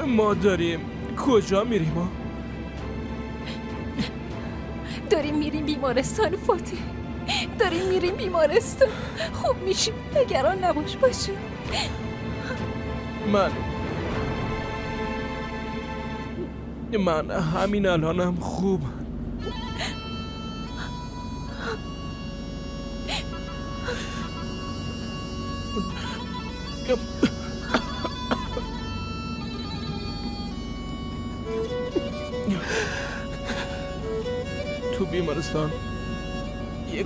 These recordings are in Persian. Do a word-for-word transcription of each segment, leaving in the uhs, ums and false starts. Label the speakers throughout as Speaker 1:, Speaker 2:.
Speaker 1: ما داریم کجا میریم ما؟
Speaker 2: داریم میریم بیمارستان فاتح. داریم میریم بیمارستان. خوب میشیم، نگران نباش باشه.
Speaker 1: من من همین الانم خوبم. تو بیمارستان یک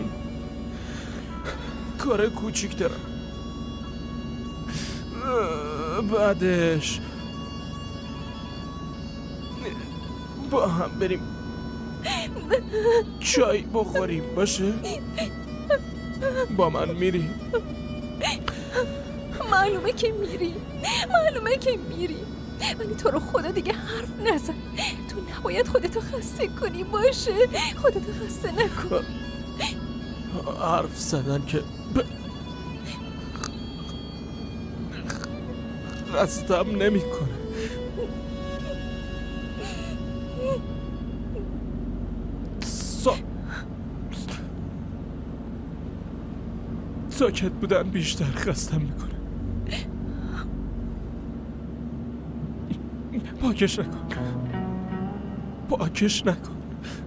Speaker 1: کار کوچیک دارم. بعدش با هم بریم چای بخوریم باشه؟ با من میری؟
Speaker 2: معلومه که میری، معلومه که میری، ولی تو رو خدا دیگه حرف نزن. تو نباید خودتو خسته کنی باشه. خودتو خسته نکن.
Speaker 1: حرف زدن که ب... خستم نمی کنه. سا... ساکت بودن بیشتر خستم میکنه. پاکش نکن، پاکش نکن.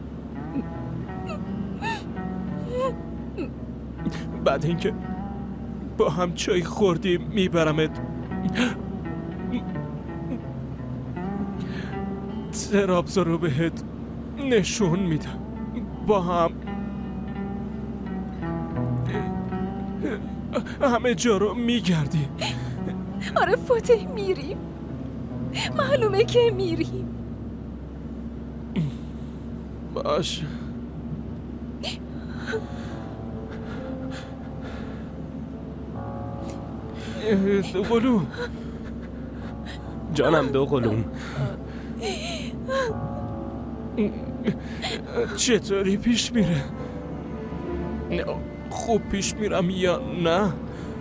Speaker 1: بعد اینکه با هم چای خوردیم میبرمت ترابزا رو بهت نشون میدم. با هم همه جا رو میگردیم.
Speaker 2: آره فاتح میریم، معلومه که میریم.
Speaker 1: باش. دو قلوم
Speaker 3: جانم، دو قلوم.
Speaker 1: چطوری پیش میره؟ خوب پیش میرم یا نه؟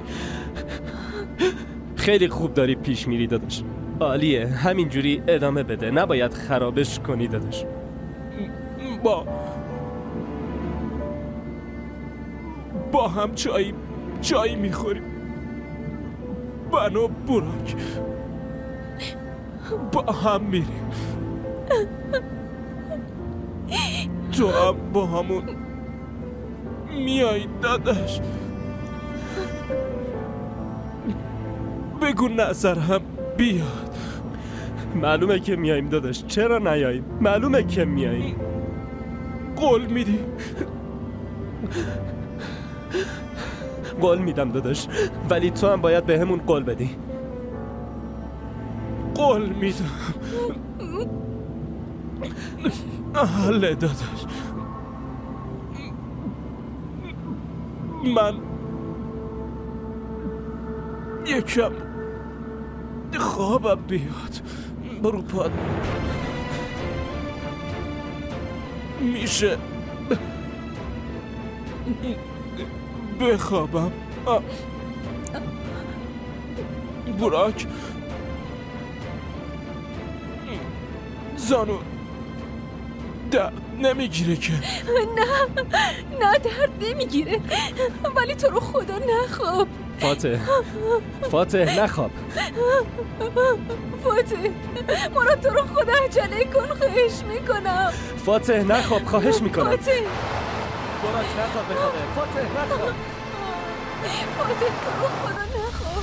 Speaker 3: خیلی خوب داری پیش میری داداش. عالیه، همینجوری ادامه بده، نباید خرابش کنی داداش.
Speaker 1: با با هم چای چای میخوریم. من و براک با هم میریم. تو هم با همون میای داداش؟ بگو نظرم بیاد.
Speaker 3: معلومه که میاییم داداش، چرا نیاییم؟ معلومه که میاییم.
Speaker 1: قول میدی؟
Speaker 3: قول میدم داداش، ولی تو هم باید به همون قول بدی.
Speaker 1: قول میدم. حاله داداش، من یکم خوابم بیاد. برو پاد میشه بخوابم. براک زانو درد نمیگیره که؟
Speaker 2: نه نه درد نمیگیره، ولی تو رو خدا نخواب.
Speaker 3: فاتح فاتح نخواب.
Speaker 2: فاتح مراد تو رو خدا عجله کن، خواهش میکنم.
Speaker 3: فاتح نخواب، خواهش میکنم.
Speaker 2: فاتح
Speaker 3: براک نخواب بخوابه. فاتح نخواب.
Speaker 2: فاتح تو رو خدا نخواب.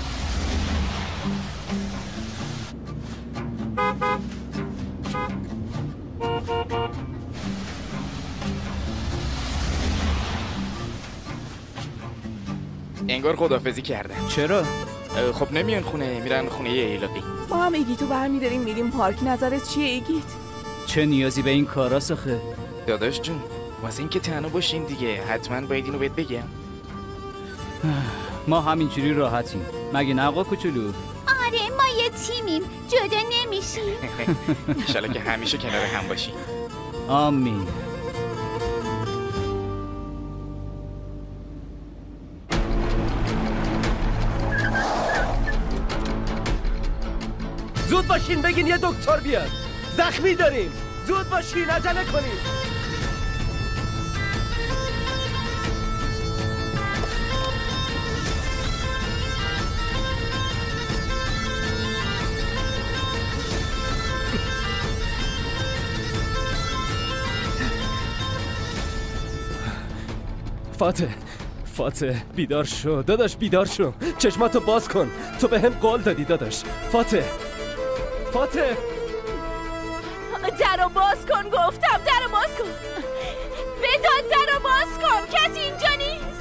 Speaker 4: انگار خداحافظی کردن.
Speaker 5: چرا؟
Speaker 4: خب نمیان خونه، میرن خونه یه ایلاقی.
Speaker 6: ما هم ایگیتو برمیداریم میریم پارک. نظرت چیه ایگیت؟
Speaker 5: چه نیازی به این کارا سخه؟
Speaker 4: داداش جون، واسه این که تنها باشین دیگه حتما باید اینو بهت بگم.
Speaker 5: ما همینجوری راحتیم، مگه نه آقا کوچولو؟
Speaker 7: آره ما یه تیمیم، جدا نمیشیم.
Speaker 4: انشالله که همیشه کنار هم باشیم.
Speaker 5: آمین.
Speaker 3: زود زود باشین بگین یه دکتر بیاد. زخمی داریم. زود باشین عجله کنین. فاتح فاتح بیدار شو داداش، بیدار شو، چشماتو باز کن. تو به هم قول دادی داداش. فاتح فاتح
Speaker 2: درو باز کن، گفتم درو باز کن. وداد درو باز کن، کسی اینجا نیست.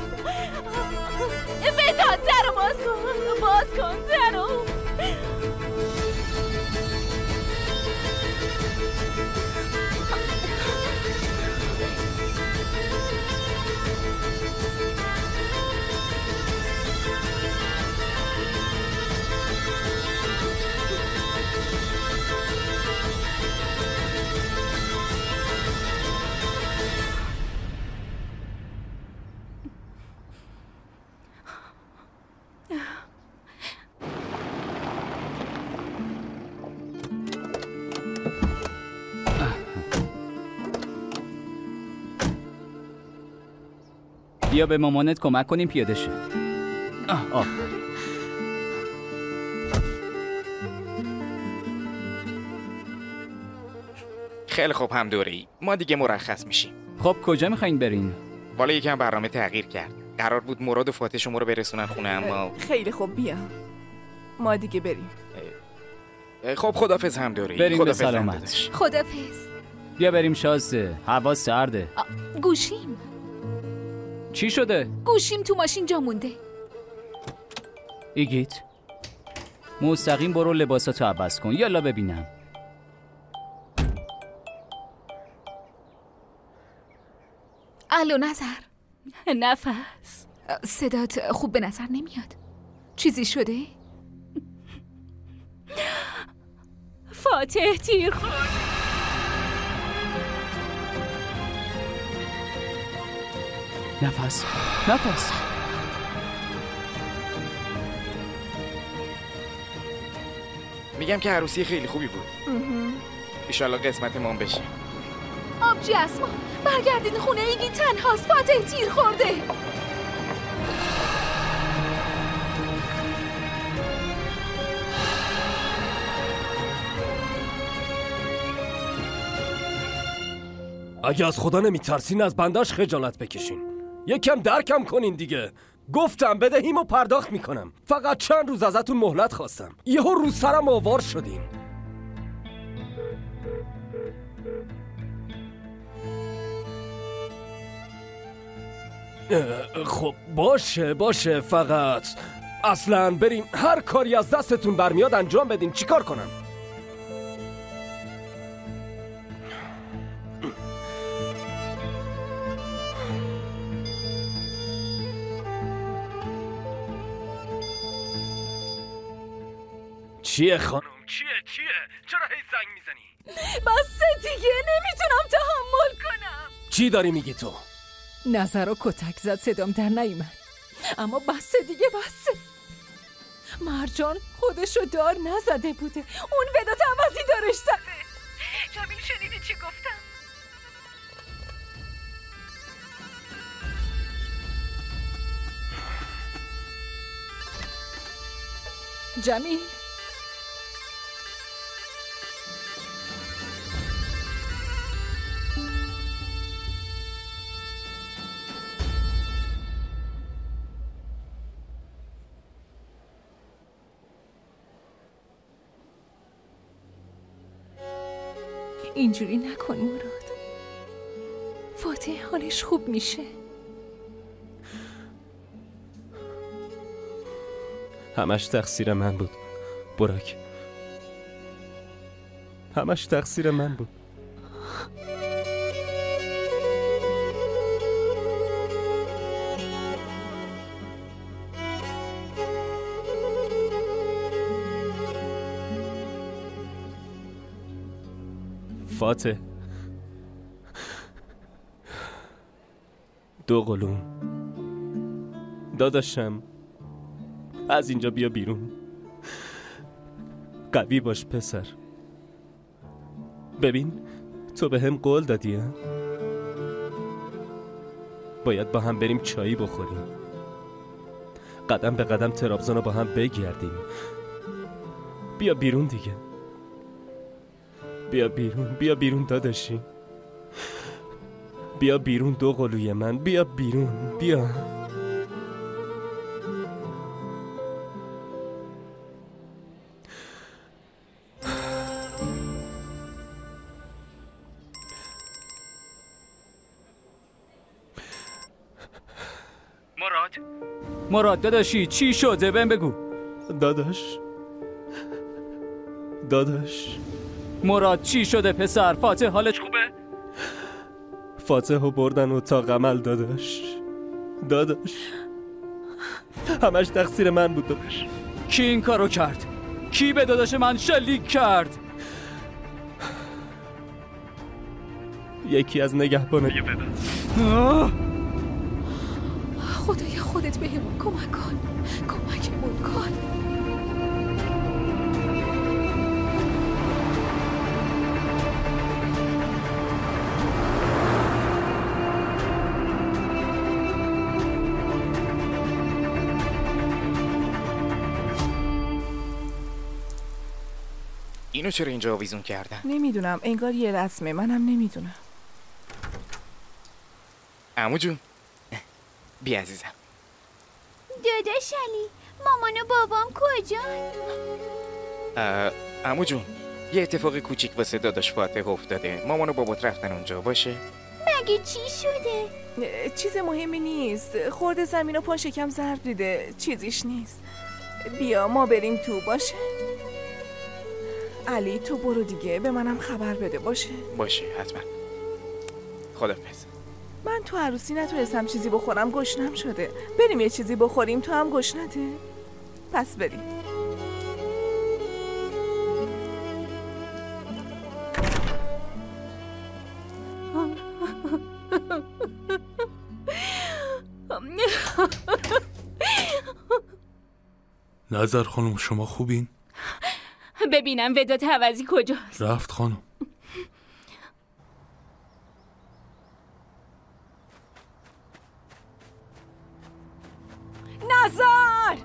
Speaker 2: وداد درو باز کن، باز کن درو.
Speaker 5: بیا به مامانت کمک کنیم پیاده شه. آه آفرین.
Speaker 4: خیلی خوب همدوری، ما دیگه مرخص میشیم.
Speaker 5: خب کجا میخواین برین؟
Speaker 4: والا یکم برنامه تغییر کرد. قرار بود مراد و فاتح شما رو برسونن خونه، اما
Speaker 6: خیلی خوب بیا ما دیگه بریم.
Speaker 4: خب خدافظ همدوری.
Speaker 5: بریم به
Speaker 4: خدافظ
Speaker 5: سلامت.
Speaker 4: همداداش.
Speaker 2: خدافظ.
Speaker 5: بیا بریم شازده، هوا سرده.
Speaker 2: گوشیم
Speaker 5: چی شده؟
Speaker 2: گوشیم تو ماشین جا مونده.
Speaker 5: ایگیت مستقیم برو لباساتو عوض کن. یالا ببینم.
Speaker 2: الو نظر. نفس. صدات خوب به نظر نمیاد. چیزی شده؟ فاتح تیر خورد.
Speaker 5: نفس نفس.
Speaker 4: میگم که عروسی خیلی خوبی بود. ایشالله قسمت ما بشه.
Speaker 2: آبجی اسما برگردین خونه، ایگی تنهاست. فاتح تیر خورده.
Speaker 3: اگه از خدا نمیترسین از بنداش خجالت بکشین. یکم درکم کنین دیگه. گفتم بدهیمو پرداخت میکنم. فقط چند روز ازتون مهلت خواستم. یهو رو سرم آوار شدین. خب باشه باشه، فقط اصلا بریم هر کاری از دستتون برمیاد انجام بدین. چیکار کنم؟ چیه خانم؟ چیه چیه؟ چرا هی زنگ میزنی؟
Speaker 2: بس دیگه نمیتونم تحمل کنم.
Speaker 3: چی داری میگی تو؟
Speaker 2: نظر و کتک زد، صدام در نیومد. اما بس دیگه بس. مرجان خودشو دار نزده بوده، اون ودات عوضی دارش زده. جمیل شنیدی چی گفتم؟ جمیل اینجوری نکن مراد. فاتح حالش خوب میشه.
Speaker 3: همش تقصیر من بود براک، همش تقصیر من بود. فاتح دو قلوم داداشم، از اینجا بیا بیرون. قوی باش پسر. ببین تو به هم قول دادی ها؟ باید با هم بریم چایی بخوریم، قدم به قدم ترابزون رو با هم بگردیم. بیا بیرون دیگه، بیا بیرون، بیا بیرون داداشی، بیا بیرون دو قلوی من، بیا بیرون، بیا.
Speaker 5: مراد مراد داداشی چی شده؟ بهم بگو.
Speaker 3: داداش داداش
Speaker 5: مراد چی شده پسر؟ فاتح حالش خوبه؟
Speaker 3: فاتح رو بردن اتاق عمل داداش. داداش همش تقصیر من بود داداش.
Speaker 5: کی این کارو کرد؟ کی به داداش من شلیک کرد؟
Speaker 3: یکی از نگهبانای
Speaker 5: آه!
Speaker 2: خدایا خودت بهمون کمک کن، کمکمون کن.
Speaker 4: اینو چرا اینجا آویزون کردن؟
Speaker 6: نمیدونم، انگار یه رسمه، منم نمیدونم.
Speaker 4: عمو جون بی عزیزم.
Speaker 7: داداش علی، مامان و بابام کجان؟
Speaker 4: عمو جون یه اتفاق کوچیک واسه داداش فاتح افتاده. مامان و بابات رفتن اونجا. باشه؟
Speaker 7: مگه چی شده؟
Speaker 6: چیز مهمی نیست، خورده زمین و پا شکم ضرب دیده، چیزیش نیست. بیا ما بریم تو. باشه علی، تو برو دیگه، به منم خبر بده. باشه
Speaker 4: باشه حتما. خداحافظ.
Speaker 6: من تو عروسی نتونستم چیزی بخورم، گشنم شده. بریم یه چیزی بخوریم، تو هم گشنته؟ پس بریم.
Speaker 1: نظر خانم شما خوبین؟
Speaker 8: ببینم وداد عوضی کجاست؟
Speaker 1: رفت خانم.
Speaker 2: نزار!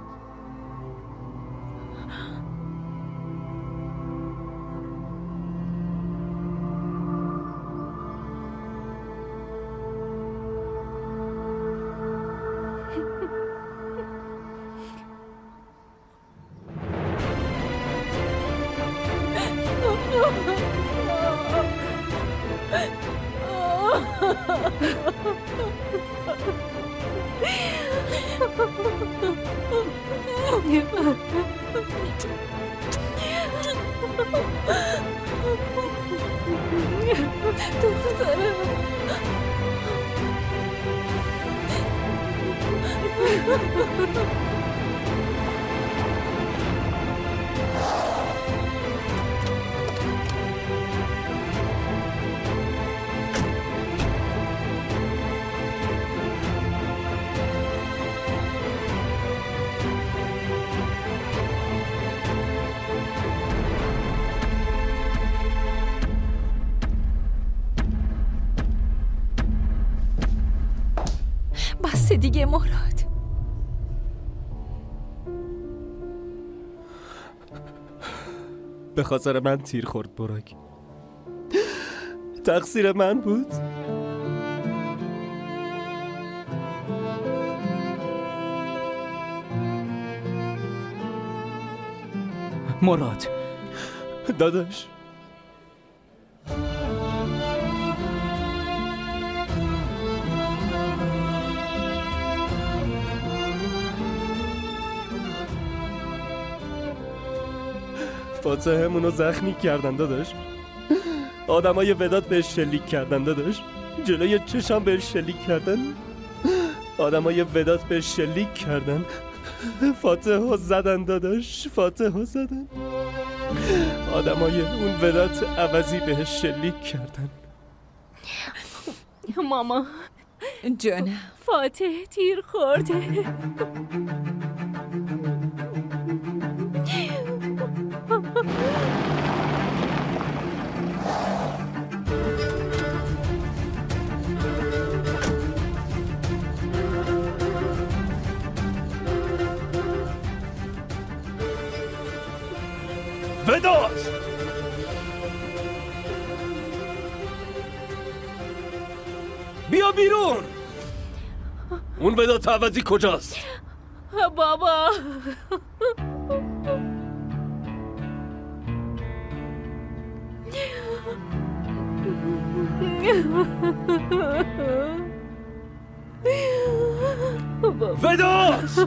Speaker 2: بس دیگه مراد.
Speaker 3: به خاطر من تیر خورد براک. تقصیر من بود.
Speaker 5: مراد
Speaker 3: داداش فاتحمونو زخمی کردن داداش. آدمای وداد بهش شلیک کردن داداش. جلوی چشم بهش شلیک کردن. آدمای وداد بهش شلیک کردن. فاتحو زدن داداش. فاتحو زدن. آدمای اون وداد عوضی بهش شلیک کردن.
Speaker 8: ماما
Speaker 2: جانم
Speaker 8: فاتح تیر خورده.
Speaker 9: وداد!
Speaker 3: بیا بیرون! اون وداد عوضی کجاست؟
Speaker 8: بابا
Speaker 3: وداد!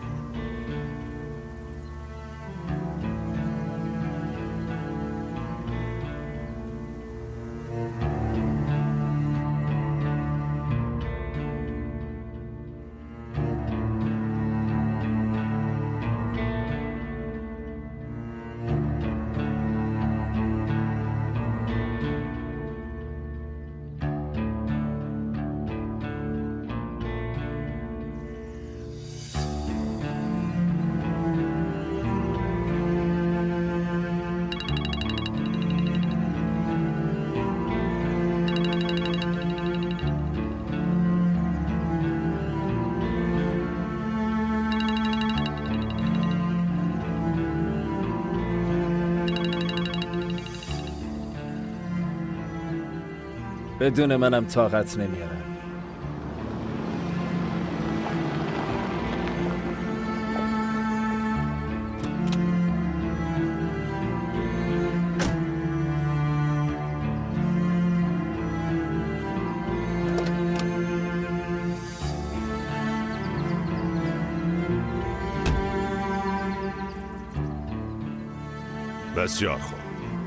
Speaker 10: بدون منم طاقت نمیارم.
Speaker 9: بسیار خوب.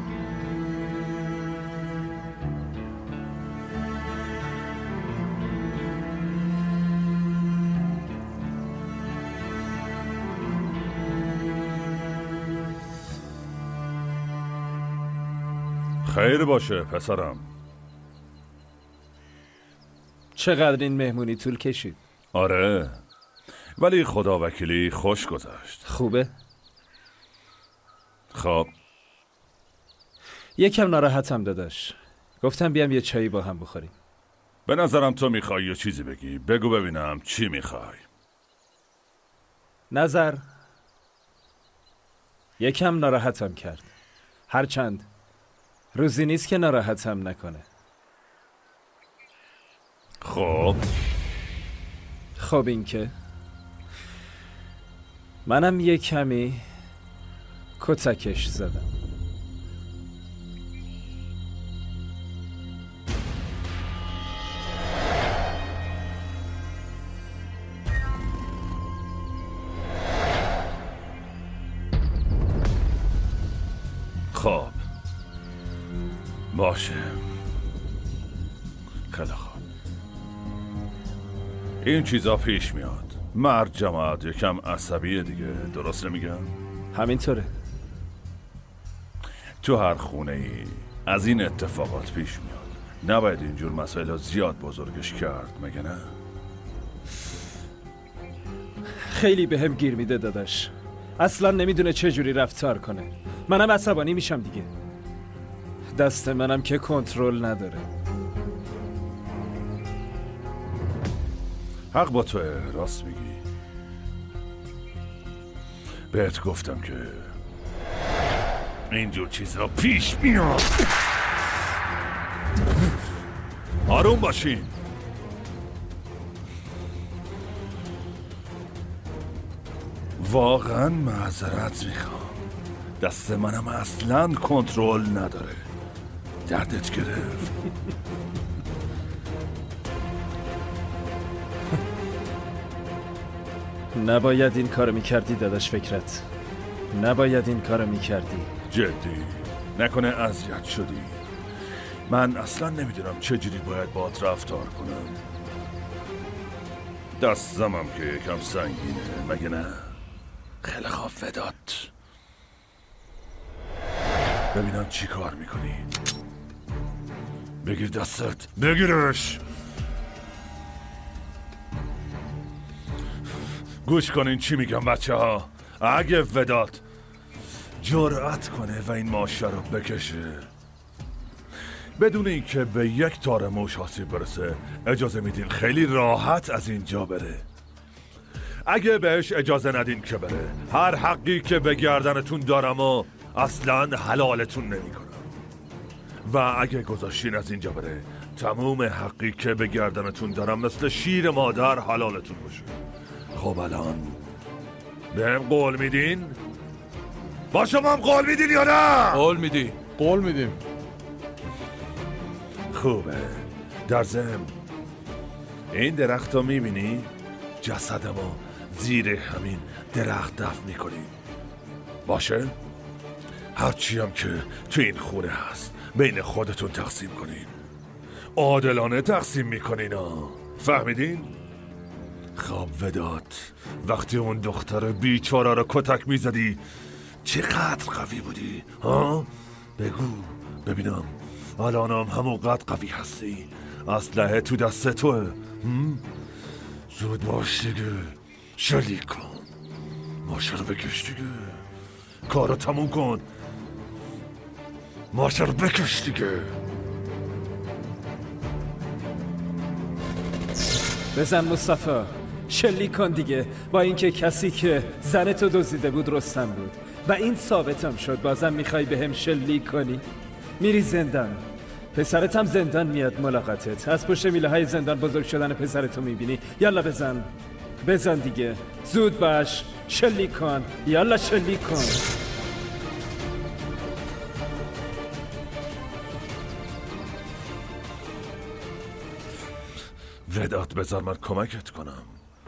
Speaker 9: خیر باشه پسرم.
Speaker 10: چقدر این مهمونی طول کشید؟
Speaker 9: آره، ولی خدا وکیلی خوش گذشت.
Speaker 10: خوبه؟
Speaker 9: خب
Speaker 10: یکم ناراحتم داداش. گفتم بیام یه چایی با هم بخوریم.
Speaker 9: به نظرم تو میخوای یه چیزی بگی. بگو ببینم چی میخوای.
Speaker 10: نظر یکم ناراحتم کرد. هرچند روزی نیست که ناراحتم نکنه.
Speaker 9: خب
Speaker 10: خب این که منم یه کمی کتکش زدم.
Speaker 9: خب باشه. خیلی خوب. این چیزا پیش میاد. مرد جماعت یکم عصبیه دیگه، درست نمیگم؟
Speaker 10: همینطوره.
Speaker 9: تو هر خونه ای از این اتفاقات پیش میاد. نباید اینجور مسائل زیاد بزرگش کرد، مگه نه؟
Speaker 10: خیلی به هم گیر میده داداش. اصلا نمیدونه چه جوری رفتار کنه. منم عصبانی میشم دیگه. دست منم که کنترل نداره.
Speaker 9: حق با توه، راست میگی. بهت گفتم که اینجور چیزها پیش میاد. آروم باشین. واقعا معذرت میخوام. دست منم اصلا کنترل نداره. دردت گرفت.
Speaker 10: نباید این کارو میکردی داداش فکرت. نباید این کارو میکردی.
Speaker 9: جدی نکنه اذیت شدی. من اصلا نمیدونم چجوری باید باهات رفتار کنم. دستمم که یکم سنگینه، مگه نه؟ خیلی خوب وداد. ببینم چی کار میکنی. بگیر دستت، بگیرش. گوش کنین چی میگم بچه ها. اگه وداد جرأت کنه و این ماشه رو بکشه بدون اینکه به یک تار موش آسیب برسه، اجازه میدین خیلی راحت از اینجا بره. اگه بهش اجازه ندین که بره، هر حقی که به گردنتون دارم و اصلا حلالتون نمی کنم و اگه گذاشتین از اینجا بره تموم حقی که به گردنتون دارم مثل شیر مادر حلالتون باشه. خب الان بهم قول میدین؟ با شما هم قول میدین یا نه؟
Speaker 1: قول میدی.
Speaker 11: قول میدیم.
Speaker 9: خوبه. در ضمن این درخت رو میبینی؟ جسد ما زیر همین درخت دفن میکنیم. باشه؟ هرچی هم که تو این خونه هست بین خودتون تقسیم کنین. عادلانه تقسیم میکنین ها. فهمیدین؟ خب وداد، وقتی اون دختر بیچاره رو کتک میزدی چقدر قوی بودی؟ ها؟ بگو ببینم الانم همونقدر قوی هستی؟ اسلحه تو دست توه؟ زود باش دیگه، شلیک کن، ماشه رو بکش دیگه، کارو تموم کن، ماشه رو بکش دیگه.
Speaker 10: بزن مصطفی، شلیک کن دیگه. با اینکه کسی که زنتو دزدیده بود رستم بود و این ثابتم شد، بازم میخوای به هم شلیک کنی؟ میری زندان، پسرت هم زندان میاد ملاقاتت. از پشت میله های زندان بزرگ شدن پسرتو میبینی. یالا بزن بزن دیگه، زود باش، شلیک کن، یالا شلیک کن.
Speaker 9: وداد بذار من کمکت کنم.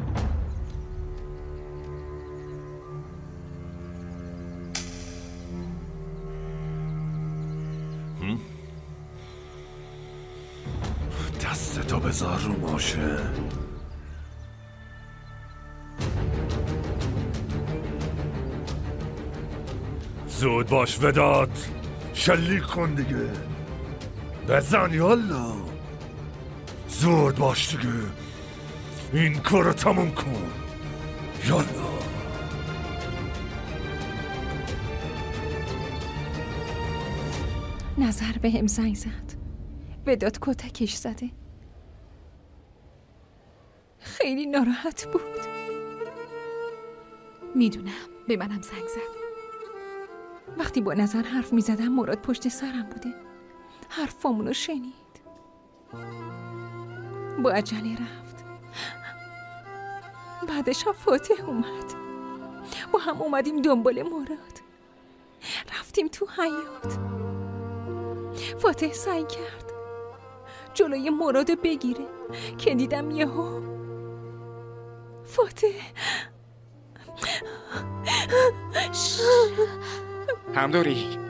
Speaker 9: دستتو بذار رو ماشه. زود باش وداد، شلیک کن دیگه، بزن یالا، زود باش دیگه، این کارو تموم کن، یالا.
Speaker 2: نظر به هم زنگ زد، وداد کتکش زده. خیلی ناراحت بود.
Speaker 12: میدونم، به منم زنگ زد.
Speaker 2: وقتی با نظر حرف میزدم مراد پشت سرم بوده، حرفامونو شنید. با عجله رفت. بعدش هم فاتح اومد، با هم اومدیم دنبال مراد. رفتیم تو حیاط. فاتح سعی کرد جلوی مرادو بگیره که دیدم یهو فاتح
Speaker 4: همداری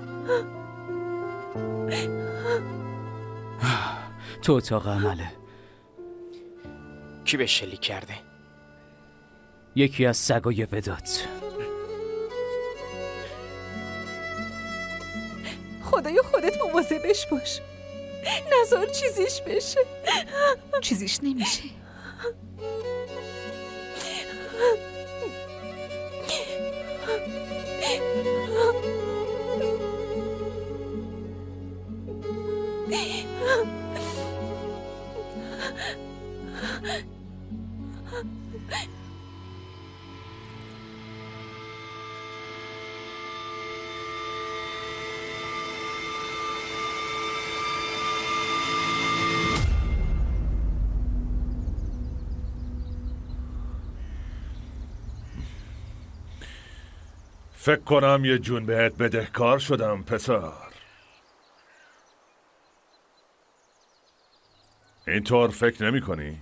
Speaker 5: تو اتاق عمله.
Speaker 4: کی به شلیک کرده؟
Speaker 5: یکی از سگای وداد.
Speaker 2: خدایا خودت مواظبش باش، نذار چیزیش بشه.
Speaker 12: چیزیش نمیشه.
Speaker 9: فکر کنم یه جون بهت بدهکار شدم پسر. اینطور فکر نمی کنی؟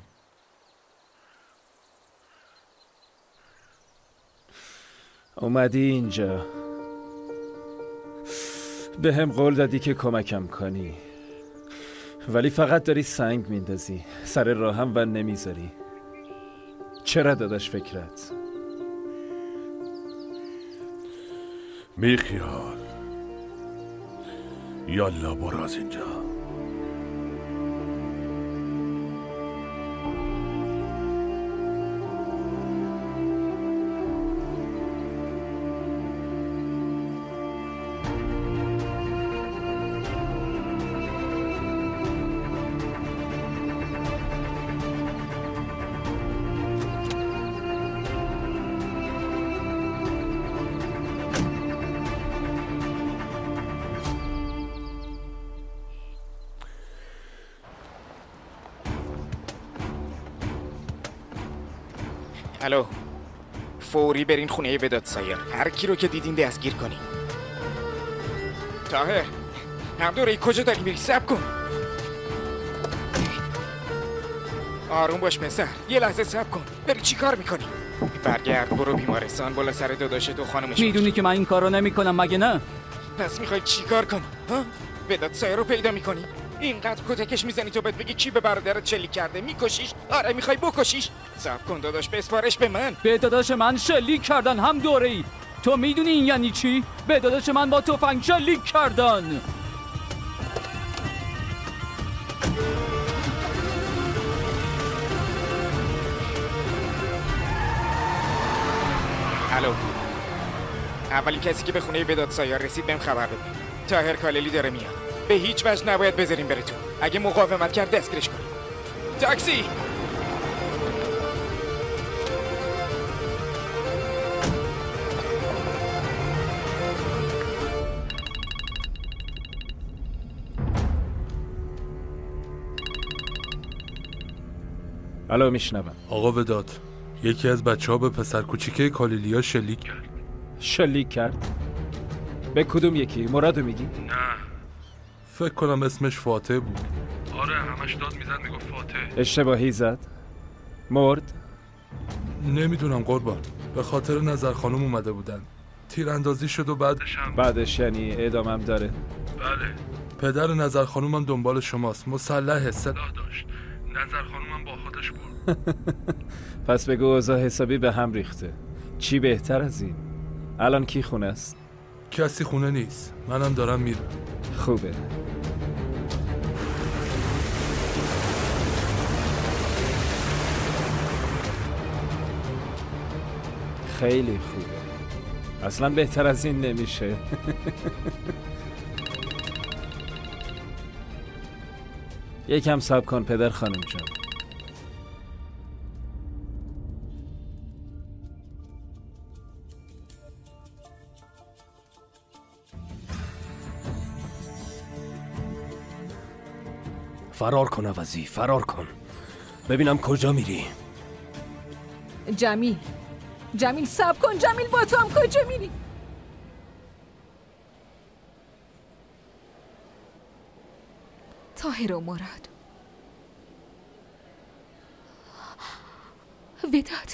Speaker 10: اومدی اینجا، به هم قول دادی که کمکم کنی، ولی فقط داری سنگ میندازی، سر راهم و نمیذاری. چرا داداش فکرت؟
Speaker 9: بیخیال، یالا برو از اینجا.
Speaker 4: الو، فوری برین خونه وداد سایر، هر کی رو که دیدین دستگیر کنی. طاهر، هم دوره کجا داری میری؟ صبر کن. آروم باش پسر، یه لحظه صبر کن. داری چی کار میکنی؟ برگرد برو بیمارستان بالا سر داداشت و خانمش.
Speaker 5: میدونی که من این کارو نمیکنم مگه نه؟
Speaker 4: پس میخوای چی کار کنی؟ ها؟ وداد سایر رو پیدا میکنی؟ اینقدر کتکش میزنی تو بهت بگی کی به برادرت شلیک کرده؟ میکشیش؟ آره میخوای بکشیش؟ صبر کن داداش، بسپارش به من.
Speaker 5: به داداش من شلیک کردن هم دوره ای. تو میدونی این یعنی چی؟ به داداش من با تفنگ شلیک کردن.
Speaker 4: الو، اولی کسی که به خونه وداد سایر رسید بهم خبر بده. طاهر کاللی داره میاد. به هیچ وجه نباید بذاریم بره تو. اگه مقاومت کرد دستگیرش کنیم. تاکسی!
Speaker 10: الو میشنوم.
Speaker 9: آقا وداد، یکی از بچه ها به پسر کوچیکه کالیلیا شلیک کرد.
Speaker 10: شلیک کرد؟ به کدوم یکی؟ مرادو میگی؟
Speaker 9: نه، فکر کنم اسمش فاتح بود. آره همش داد میزد میگفت فاتح.
Speaker 10: اشتباهی زد؟ مرد؟
Speaker 9: نمیدونم قربان، به خاطر نظر خانم اومده بودن، تیراندازی شد و بعدش هم
Speaker 10: بعدش یعنی اعدامم داره؟
Speaker 9: بله. پدر نظر خانم هم دنبال شماست، مسلح سلاح داشت. نظر خانم هم با خودش برد.
Speaker 10: پس بگو اوضاع حسابی به هم ریخته. چی بهتر از این؟ الان کی خونه است؟
Speaker 9: کسی خونه نیست، منم دارم میرم.
Speaker 10: خوبه. خیلی خوبه. اصلا بهتر از این نمیشه. یکم صبر کن پدر خانم جان.
Speaker 3: فرار کن عوضی، فرار کن. ببینم کجا میری.
Speaker 2: جمیل جمیل صبر کن. جمیل با تو هم کجا میری؟
Speaker 12: طاهر و مراد. وداد.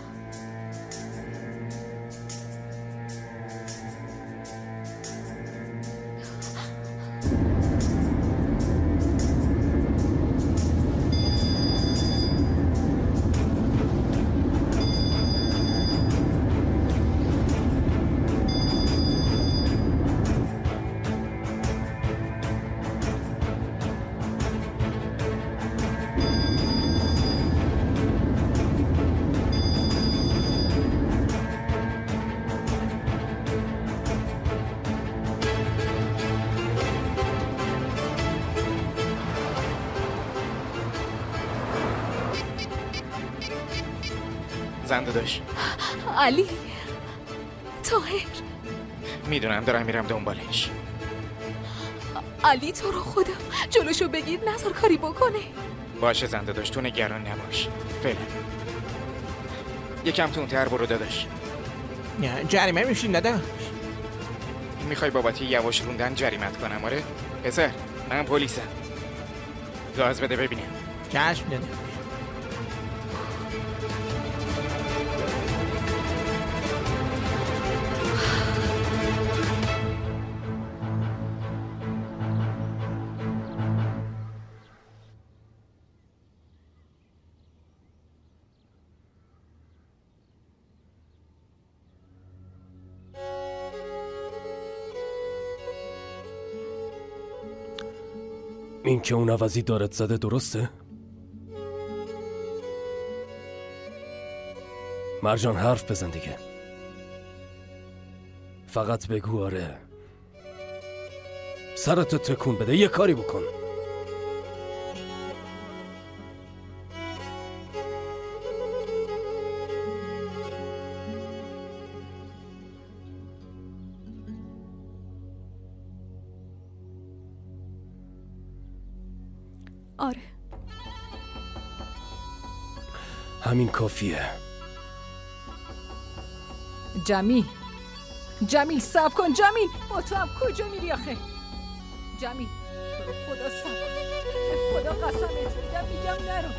Speaker 4: زنده داشت.
Speaker 12: علی، طاهر.
Speaker 4: میدونم دارم میرم دنبالش.
Speaker 12: علی تو رو خدا جلوشو بگیر، نذار کاری بکنه.
Speaker 4: باشه زنده داشت، تو نگران نباش. فعلا یکم تونتر برو داداش.
Speaker 11: نه جریمه میشین داداش.
Speaker 4: میخوای بابت یواش روندن جریمت کنم؟ آره پسر، من پلیسم. گاز بده ببینم.
Speaker 11: چشم داداش.
Speaker 3: این که اون عوضی دارت زده درسته؟ مرجان حرف بزن دیگه. فقط بگو آره. سرتو تکون بده، یه کاری بکن.
Speaker 12: آره.
Speaker 3: همین کافیه.
Speaker 2: جمیل جمیل صبر کن جمیل، با تو هم کجا میری آخه؟ جمیل تو رو خدا صبر کن، به خدا قسمت میدم میگم نرو.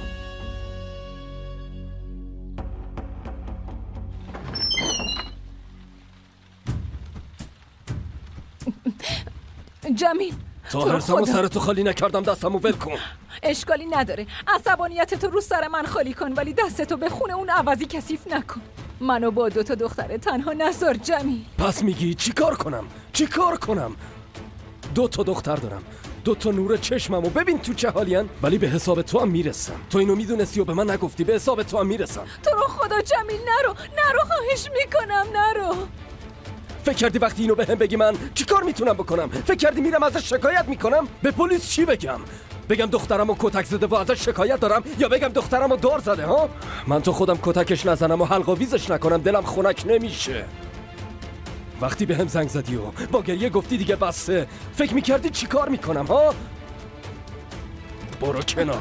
Speaker 2: جمیل
Speaker 3: تا هرسمو سرتو خالی نکردم، دستمو ول کن.
Speaker 2: اشکالی نداره، عصبانیت تو رو سر من خالی کن، ولی دستتو به خونه اون عوضی کثیف نکن. منو با دو تا دختر تنها نذار جمیل.
Speaker 3: پس میگی چی کار کنم؟ چی کار کنم؟ دو تا دختر دارم، دو تا نور چشممو ببین تو چه حالین، ولی به حساب تو هم میرسم. تو اینو میدونستی و به من نگفتی، به حساب تو هم میرسم.
Speaker 2: تو رو خدا جمیل نرو، نرو خواهش میکنم نرو.
Speaker 3: فکر کردی وقتی اینو به هم بگی من چی کار میتونم بکنم؟ فکر کردی میرم ازش شکایت میکنم؟ به پلیس چی بگم؟ بگم دخترمو کتک زده و ازش شکایت دارم، یا بگم دخترمو دار زده؟ ها من تو خودم کتکش نزنم و حلق آویزش نکنم دلم خنک نمیشه. وقتی به هم زنگ زدی و با گریه گفتی دیگه بسه، فکر میکردی چی کار میکنم؟ ها برو کنار.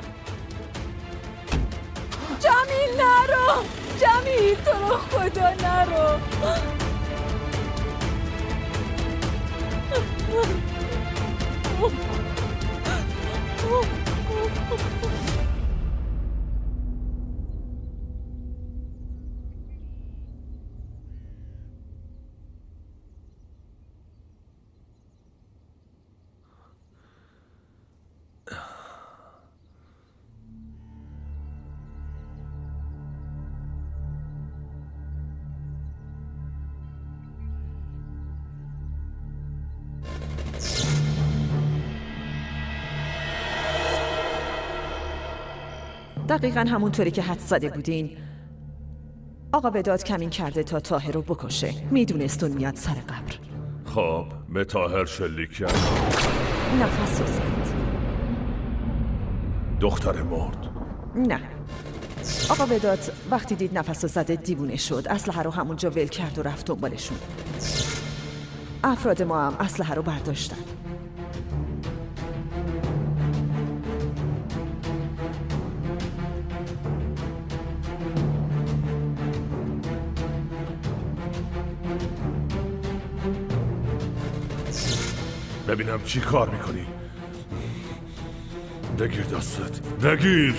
Speaker 2: جمیل نرو، جمیل تو رو خدا نرو.
Speaker 13: دقیقاً همونطوری که حد زده بودین آقا وداد کمین کرده تا طاهر رو بکشه. میدونست اون میاد سر قبر.
Speaker 9: خب به طاهر شلیک کرد،
Speaker 13: نفس رو زد.
Speaker 9: دختر مرد؟
Speaker 13: نه. آقا وداد وقتی دید نفس رو زده دیوونه شد، اسلحه رو همونجا ول کرد و رفت دنبالشون. افراد ما هم اسلحه رو برداشتن.
Speaker 9: ببینم چی کار میکنی. بگیر دستت، بگیر.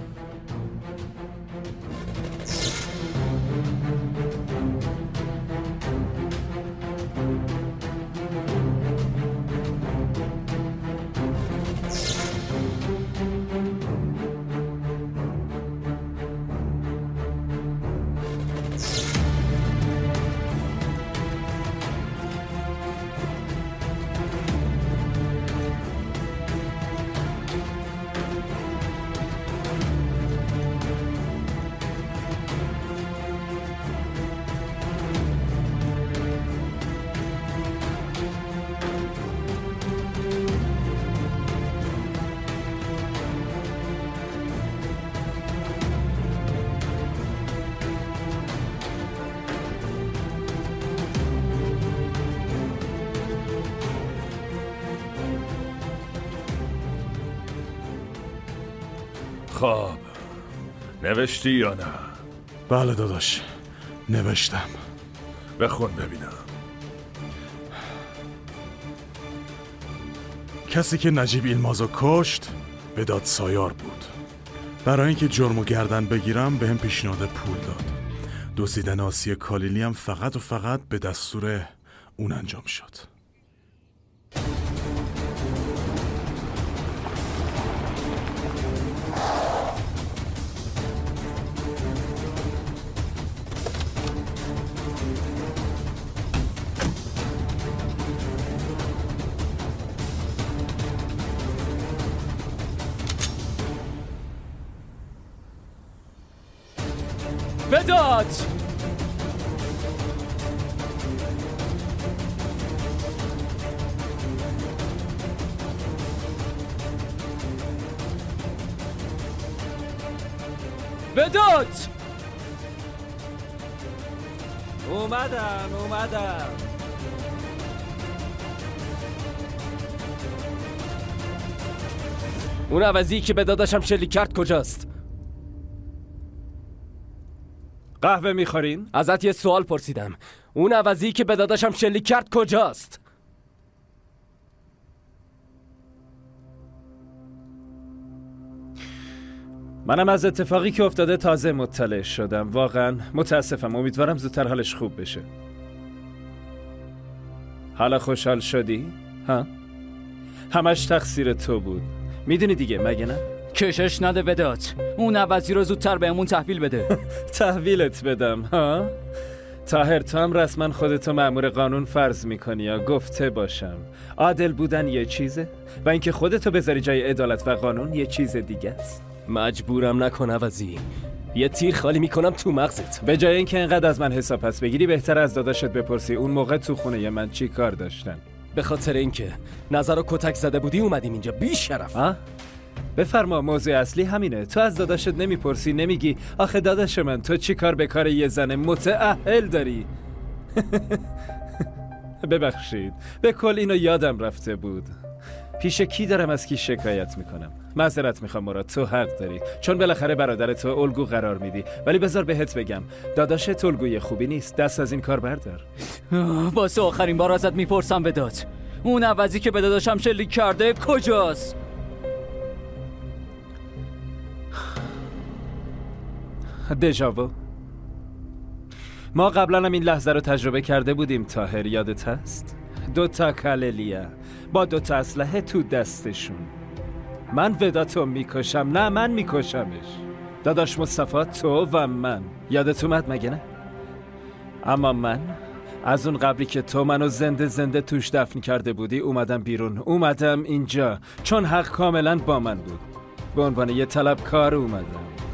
Speaker 9: خب نوشتی یا نه؟
Speaker 14: بله داداش نوشتم.
Speaker 9: بخون ببینم.
Speaker 14: کسی که نجیب ایلمازو کشت وداد سایار بود. برای اینکه جرم و گردن بگیرم به هم پیشنهاد پول داد. دزدیدن آسیه کالیلی هم فقط و فقط به دستور اون انجام شد.
Speaker 5: وداد وداد
Speaker 10: اومدم اومدم
Speaker 3: اون عوضی که به داداشم شلیک کرد کجاست؟
Speaker 10: قهوه میخورین؟
Speaker 3: ازت یه سوال پرسیدم. اون عوضی که به داداشم شلیک کرد کجاست؟
Speaker 10: منم از اتفاقی که افتاده تازه مطلع شدم. واقعا متاسفم. امیدوارم زودتر حالش خوب بشه. حالا خوشحال شدی؟ ها؟ همش تقصیر تو بود. میدونی دیگه مگه نه؟
Speaker 5: کشش نده وداد. اون عوضی رو زودتر بهمون تحویل بده.
Speaker 10: تحویلت بدم ها؟ طاهر تو هم رسما خودتو مأمور قانون فرض میکنی یا گفته باشم عادل بودن یه چیزه و اینکه خودتو بذاری جای عدالت و قانون یه چیز دیگه است.
Speaker 3: مجبورم نکن عوضی. یه تیر خالی میکنم تو مغزت.
Speaker 10: به جای اینکه اینقدر از من حساب پس بگیری بهتر از داداشت بپرسی اون موقع تو خونه من چی کار داشتن.
Speaker 3: به خاطر اینکه نظر رو کتک زده بودی اومدیم اینجا. بی شرف.
Speaker 10: آه؟ بفرما. موضوع اصلی همینه. تو از داداشت نمیپرسی، نمیگی آخه داداش من تو چی کار به کار یه زن متأهل داری؟ ببخشید به کل اینو یادم رفته بود. پیش کی دارم از کی شکایت میکنم؟ معذرت میخوام مراد، تو حق داری چون بالاخره برادر تو الگو قرار میدی، ولی بذار بهت بگم داداشت الگوی خوبی نیست. دست از این کار بردار.
Speaker 5: واسه آخرین بار ازت میپرسم وداد، اون عوضی که به داداشم شلیک کرده کجاست؟
Speaker 10: دژاوو. ما قبلا هم این لحظه رو تجربه کرده بودیم طاهر، یادت هست؟ دو تا کاللیا با دو تا اسلحه تو دستشون. من وداتو میکشم، نه من میکشمش. داداش مصطفی تو و من. یادت اومد مگه نه؟ اما من از اون قبری که تو منو زنده زنده توش دفن کرده بودی اومدم بیرون، اومدم اینجا چون حق کاملا با من بود. به عنوان یه طلبکار اومدم.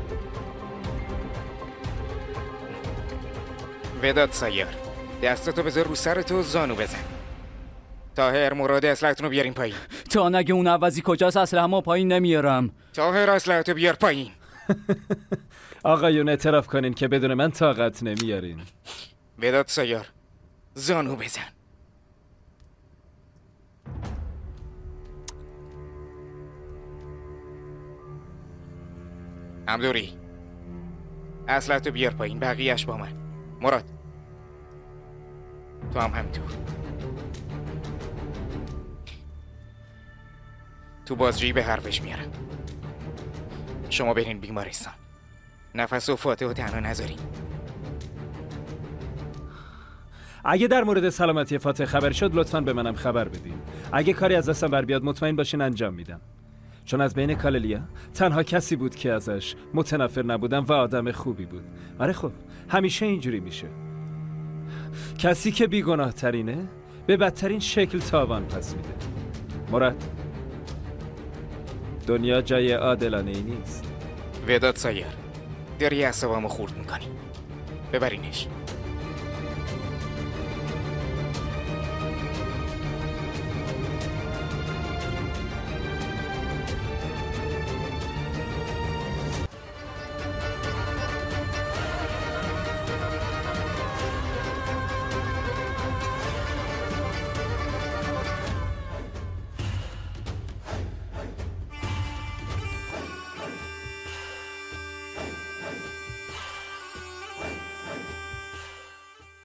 Speaker 4: وداد سیار، دستتو بذار رو سرتو، زانو بزن. طاهر مراد اسلحتون رو بیارین پایین.
Speaker 5: تا نگه اون عوضی کجاست اسلحه‌مو پایین نمیارم.
Speaker 4: طاهر اسلحتو بیار پایین.
Speaker 10: آقایون اعتراف کنین که بدون من طاقت نمیارین.
Speaker 4: وداد سیار، زانو بزن. همدوری، اسلحتو بیار پایین، بقیهش با من. مراد تو هم همینطور. تو بازجویی به حرفش میارم. شما برین بیمارستان. نفس و فاتح و تنها نذارین.
Speaker 10: اگه در مورد سلامتی فاتح خبر شد لطفاً به منم خبر بدین. اگه کاری از دستم بر بیاد مطمئن باشین انجام میدم. چون از بین کاللیا تنها کسی بود که ازش متنفر نبودم و آدم خوبی بود. آره خب همیشه اینجوری میشه. کسی که بیگناه ترینه به بدترین شکل تاوان پس میده. مراد، دنیا جای عادلانه ای نیست.
Speaker 4: وداد سیار، داری اعصابمو خورد میکنی. ببرینش.